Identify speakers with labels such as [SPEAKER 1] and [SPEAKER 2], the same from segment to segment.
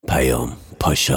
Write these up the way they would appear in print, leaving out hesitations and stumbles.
[SPEAKER 1] پیام پاشا.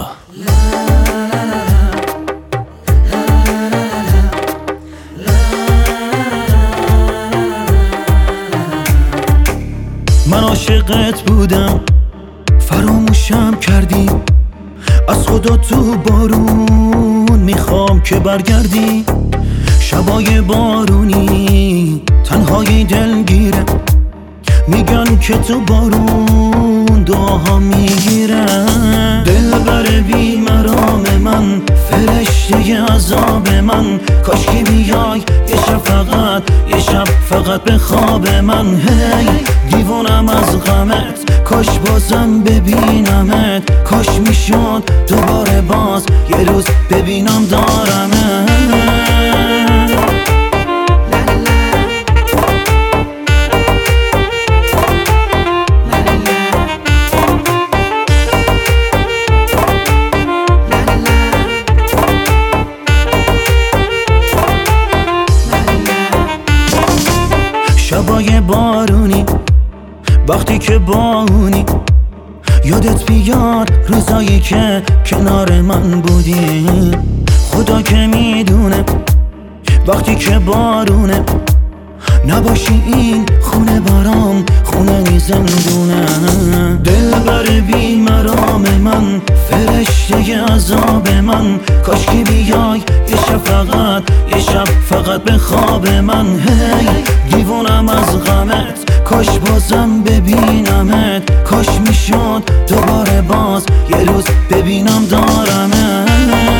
[SPEAKER 2] من عاشقت بودم فراموشم کردی، از خدا تو بارون میخوام که برگردی. شبای بارونی تنهایی دلگیره، میگن که تو بارون دعاها میگیره. دلبر بی مرام من، فرشته عذاب من، کاشکی بیای یه شب فقط به خواب من. هی دیوونم از غمت، کاش بازم ببینمت، کاش میشد دوباره باز یه روز ببینم دارمت. شبای بارونی وقتی که بارونی، یادت بیاد روزایی که کنار من بودی. خدا که میدونه وقتی که بارونه نباشی این خونه برام خونه نی زندونه. دلبر بی مرام من، فرشته عذاب من، کاشکی بیای یه شب فقط به خواب من. هی دیوونم از غمت، کاش بازم ببینمت، کاش میشد دوباره باز یه روز ببینم دارمت.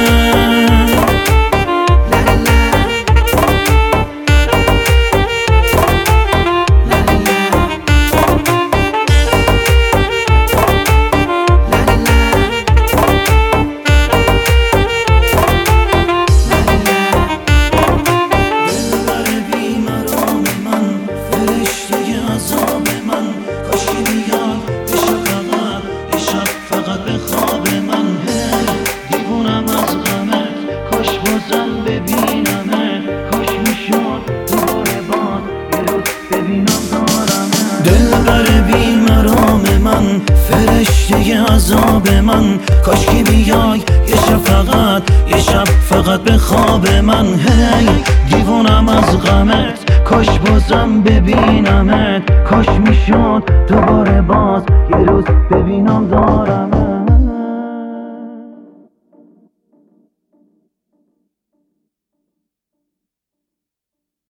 [SPEAKER 2] دلبر بی مرام من، فرشته عذاب من، کاشکی بیای یه شب فقط به خواب من. هی دیوونم از غمت، کاش بازم ببینمت، کاش میشد دوباره باز یه روز ببینم دارمت.